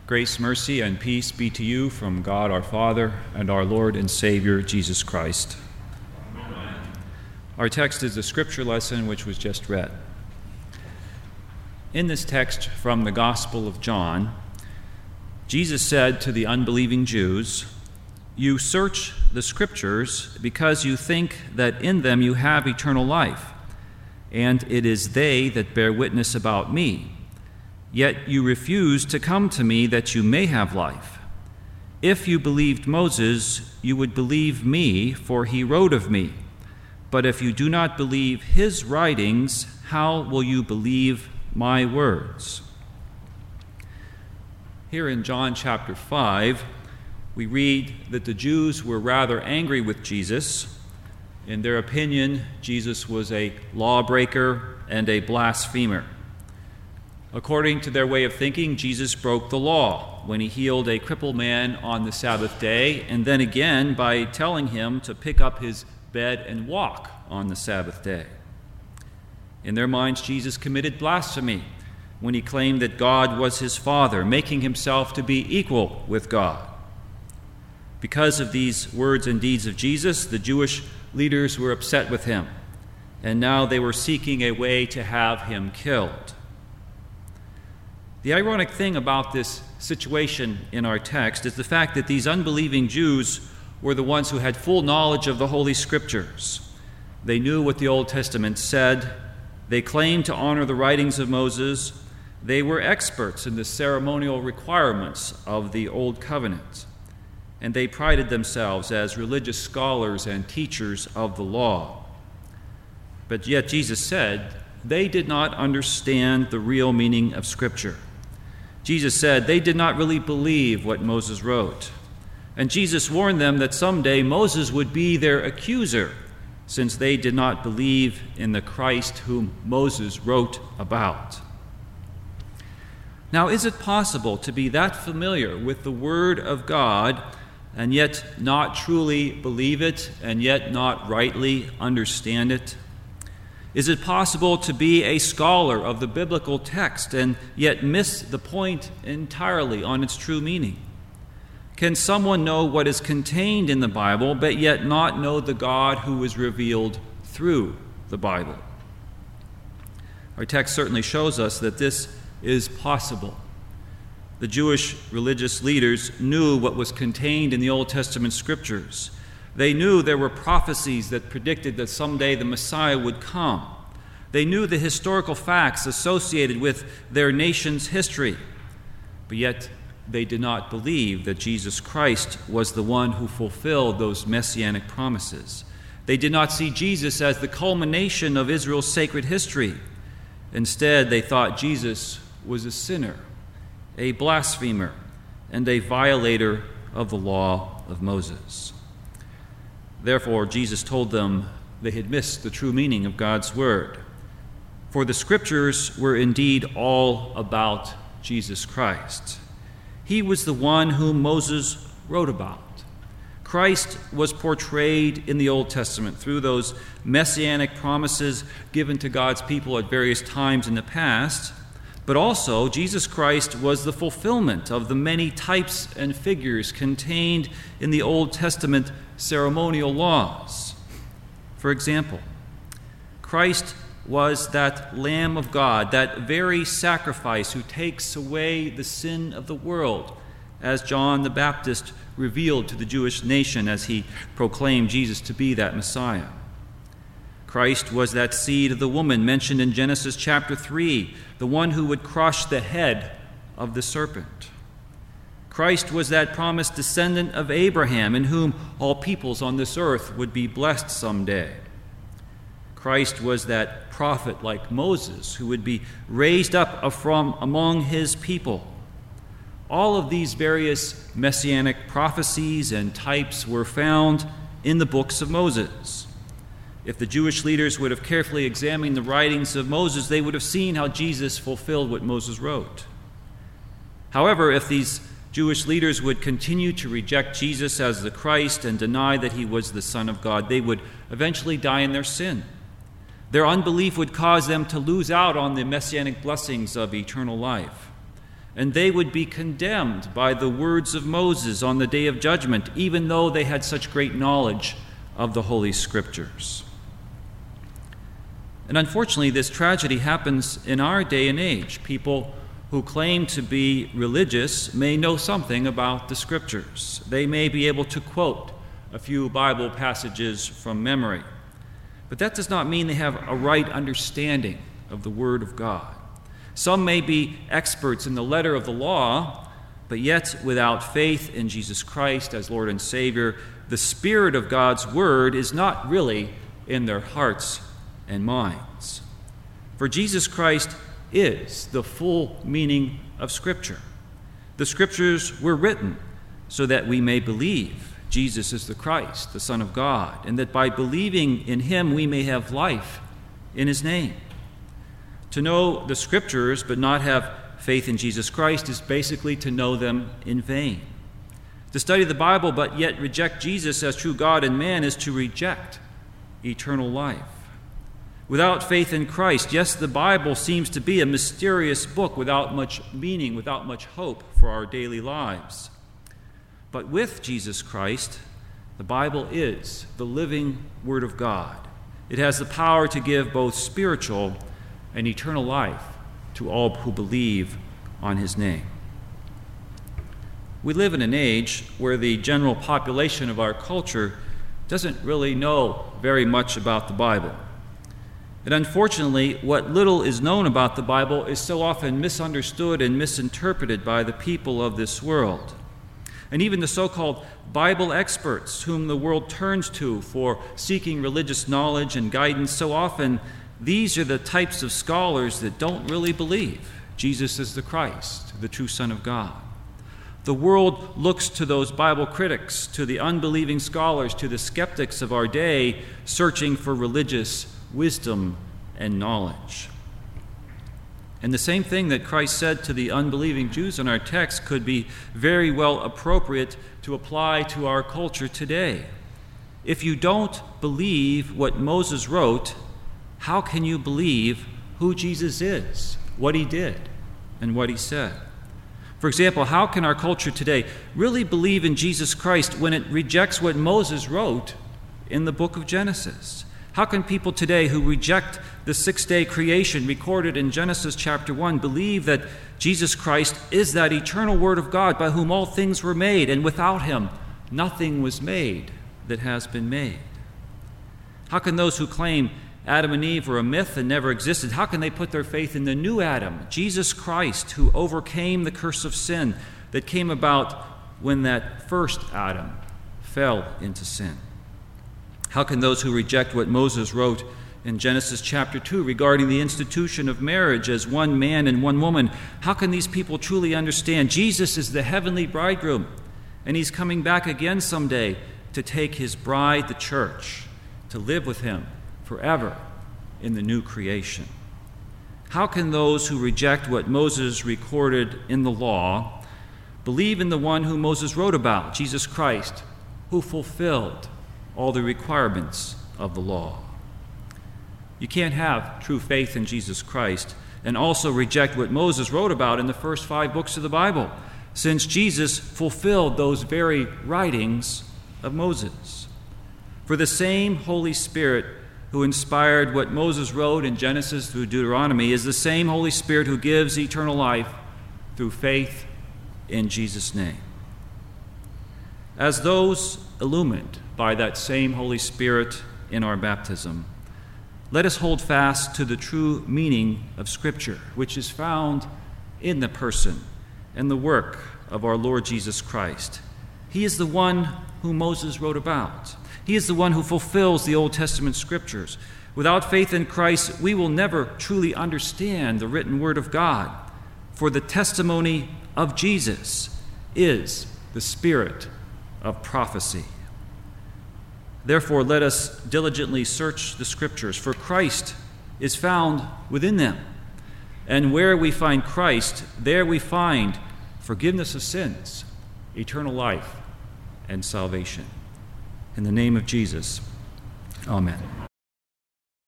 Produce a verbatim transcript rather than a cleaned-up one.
Grace, mercy, and peace be to you from God our Father and our Lord and Savior, Jesus Christ. Amen. Our text is the scripture lesson which was just read. In this text from the Gospel of John, Jesus said to the unbelieving Jews, "You search the scriptures because you think that in them you have eternal life, and it is they that bear witness about me. Yet you refuse to come to me that you may have life. If you believed Moses, you would believe me, for he wrote of me. But if you do not believe his writings, how will you believe my words?" Here in John chapter five, we read that the Jews were rather angry with Jesus. In their opinion, Jesus was a lawbreaker and a blasphemer. According to their way of thinking, Jesus broke the law when he healed a crippled man on the Sabbath day, and then again by telling him to pick up his bed and walk on the Sabbath day. In their minds, Jesus committed blasphemy when he claimed that God was his Father, making himself to be equal with God. Because of these words and deeds of Jesus, the Jewish leaders were upset with him, and now they were seeking a way to have him killed. The ironic thing about this situation in our text is the fact that these unbelieving Jews were the ones who had full knowledge of the Holy Scriptures. They knew what the Old Testament said. They claimed to honor the writings of Moses. They were experts in the ceremonial requirements of the Old Covenant, and they prided themselves as religious scholars and teachers of the law. But yet Jesus said they did not understand the real meaning of Scripture. Jesus said they did not really believe what Moses wrote. And Jesus warned them that someday Moses would be their accuser, since they did not believe in the Christ whom Moses wrote about. Now, is it possible to be that familiar with the Word of God and yet not truly believe it and yet not rightly understand it? Is it possible to be a scholar of the biblical text and yet miss the point entirely on its true meaning? Can someone know what is contained in the Bible but yet not know the God who is revealed through the Bible? Our text certainly shows us that this is possible. The Jewish religious leaders knew what was contained in the Old Testament scriptures. They knew there were prophecies that predicted that someday the Messiah would come. They knew the historical facts associated with their nation's history. But yet they did not believe that Jesus Christ was the one who fulfilled those messianic promises. They did not see Jesus as the culmination of Israel's sacred history. Instead, they thought Jesus was a sinner, a blasphemer, and a violator of the law of Moses. Therefore, Jesus told them they had missed the true meaning of God's word. For the scriptures were indeed all about Jesus Christ. He was the one whom Moses wrote about. Christ was portrayed in the Old Testament through those messianic promises given to God's people at various times in the past. But also, Jesus Christ was the fulfillment of the many types and figures contained in the Old Testament ceremonial laws. For example, Christ was that Lamb of God, that very sacrifice who takes away the sin of the world, as John the Baptist revealed to the Jewish nation as he proclaimed Jesus to be that Messiah. Christ was that seed of the woman mentioned in Genesis chapter three, the one who would crush the head of the serpent. Christ was that promised descendant of Abraham, in whom all peoples on this earth would be blessed someday. Christ was that prophet like Moses, who would be raised up from among his people. All of these various messianic prophecies and types were found in the books of Moses. If the Jewish leaders would have carefully examined the writings of Moses, they would have seen how Jesus fulfilled what Moses wrote. However, if these Jewish leaders would continue to reject Jesus as the Christ and deny that he was the Son of God, they would eventually die in their sin. Their unbelief would cause them to lose out on the messianic blessings of eternal life. and they would be condemned by the words of Moses on the day of judgment, even though they had such great knowledge of the Holy Scriptures. And unfortunately, this tragedy happens in our day and age. People who claim to be religious may know something about the Scriptures. They may be able to quote a few Bible passages from memory. But that does not mean they have a right understanding of the Word of God. Some may be experts in the letter of the law, but yet without faith in Jesus Christ as Lord and Savior, the Spirit of God's Word is not really in their hearts and minds. For Jesus Christ is the full meaning of Scripture. The Scriptures were written so that we may believe Jesus is the Christ, the Son of God, and that by believing in him we may have life in his name. To know the Scriptures but not have faith in Jesus Christ is basically to know them in vain. To study the Bible but yet reject Jesus as true God and man is to reject eternal life. Without faith in Christ, yes, the Bible seems to be a mysterious book without much meaning, without much hope for our daily lives. But with Jesus Christ, the Bible is the living Word of God. It has the power to give both spiritual and eternal life to all who believe on his name. We live in an age where the general population of our culture doesn't really know very much about the Bible. And unfortunately, what little is known about the Bible is so often misunderstood and misinterpreted by the people of this world. And even the so-called Bible experts whom the world turns to for seeking religious knowledge and guidance, so often these are the types of scholars that don't really believe Jesus is the Christ, the true Son of God. The world looks to those Bible critics, to the unbelieving scholars, to the skeptics of our day, searching for religious wisdom and knowledge. And the same thing that Christ said to the unbelieving Jews in our text could be very well appropriate to apply to our culture today. If you don't believe what Moses wrote, how can you believe who Jesus is, what he did, and what he said? For example, how can our culture today really believe in Jesus Christ when it rejects what Moses wrote in the book of Genesis? How can people today who reject the six-day creation recorded in Genesis chapter one believe that Jesus Christ is that eternal Word of God by whom all things were made, and without him nothing was made that has been made? How can those who claim Adam and Eve were a myth and never existed, how can they put their faith in the new Adam, Jesus Christ, who overcame the curse of sin that came about when that first Adam fell into sin? How can those who reject what Moses wrote in Genesis chapter two regarding the institution of marriage as one man and one woman, how can these people truly understand Jesus is the heavenly bridegroom and he's coming back again someday to take his bride, the church, to live with him forever in the new creation? How can those who reject what Moses recorded in the law believe in the one whom Moses wrote about, Jesus Christ, who fulfilled all the requirements of the law? You can't have true faith in Jesus Christ and also reject what Moses wrote about in the first five books of the Bible, since Jesus fulfilled those very writings of Moses. For the same Holy Spirit who inspired what Moses wrote in Genesis through Deuteronomy is the same Holy Spirit who gives eternal life through faith in Jesus' name. As those illumined by that same Holy Spirit in our baptism, let us hold fast to the true meaning of Scripture, which is found in the person and the work of our Lord Jesus Christ. He is the one whom Moses wrote about. He is the one who fulfills the Old Testament Scriptures. Without faith in Christ, we will never truly understand the written Word of God, for the testimony of Jesus is the spirit of prophecy. Therefore, let us diligently search the Scriptures, for Christ is found within them. And where we find Christ, there we find forgiveness of sins, eternal life, and salvation. In the name of Jesus, amen.